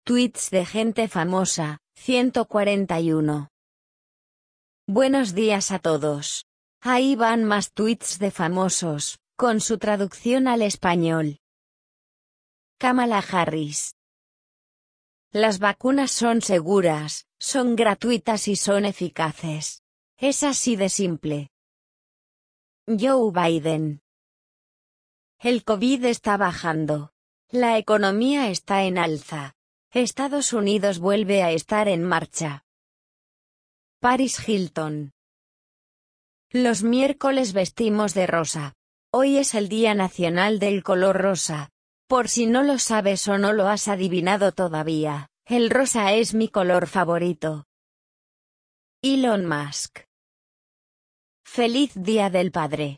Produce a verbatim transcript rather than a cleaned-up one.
Tweets de gente famosa, ciento cuarenta y uno. Buenos días a todos. Ahí van más tweets de famosos, con su traducción al español. Kamala Harris. Las vacunas son seguras, son gratuitas y son eficaces. Es así de simple. Joe Biden. El COVID está bajando. La economía está en alza. Estados Unidos vuelve a estar en marcha. Paris Hilton. Los miércoles vestimos de rosa. Hoy es el Día Nacional del Color Rosa. Por si no lo sabes o no lo has adivinado todavía, el rosa es mi color favorito. Elon Musk. Feliz Día del Padre.